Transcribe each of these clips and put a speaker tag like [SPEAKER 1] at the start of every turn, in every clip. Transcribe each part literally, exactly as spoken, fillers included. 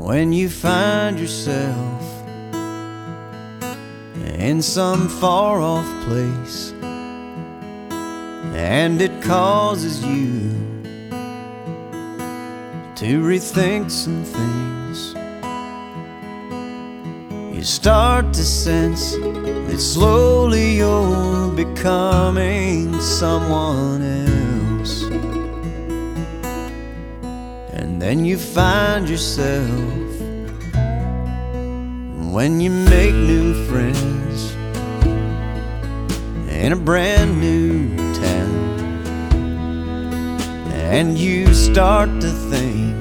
[SPEAKER 1] when you find yourself in some far-off place, and it causes you to rethink some things. You start to sense that slowly you're becoming someone else, and then you find yourself when you make new friends in a brand new town, and you start to think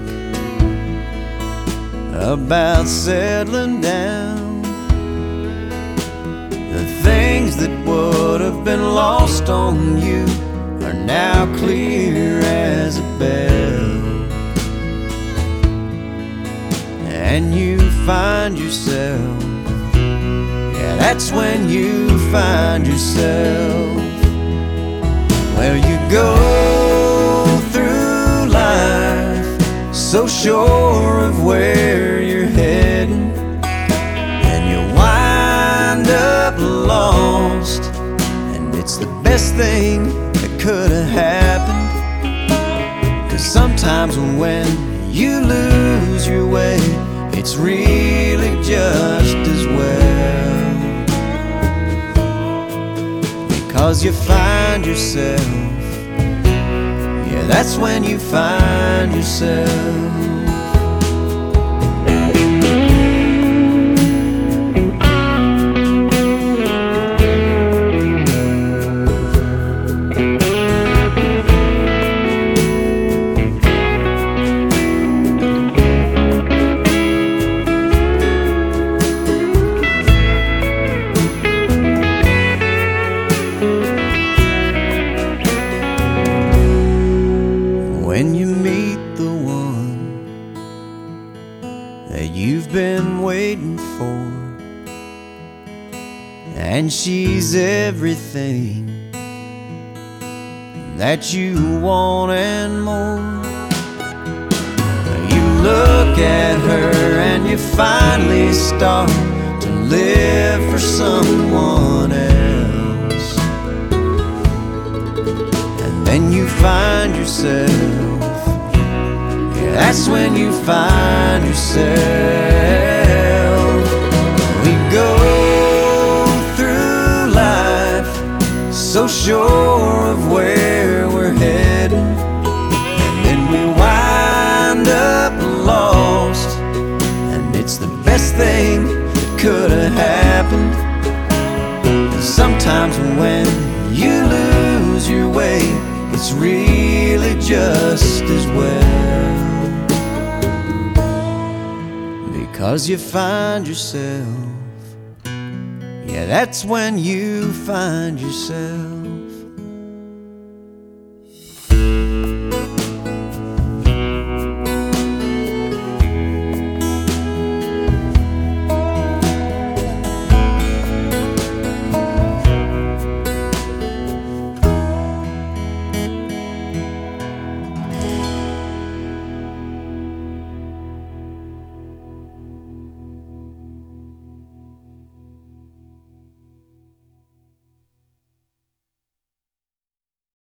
[SPEAKER 1] about settling down. The things that would have been lost on you are now clear as a bell, and you find yourself, yeah, that's when you find yourself. Well, you go through life so sure of where you're heading, and you wind up lost, and it's the best thing that could have happened. 'Cause sometimes when you lose your way, it's really just as well, because you find yourself, yeah, that's when you find yourself. When you meet the one that you've been waiting for, and she's everything that you want and more, you look at her and you finally start to live for someone else, and then you find yourself, that's when you find yourself. We go through life so sure of where we're heading, and then we wind up lost, and it's the best thing that could have happened. Sometimes when you lose your way, it's really just as well, because you find yourself, yeah, that's when you find yourself.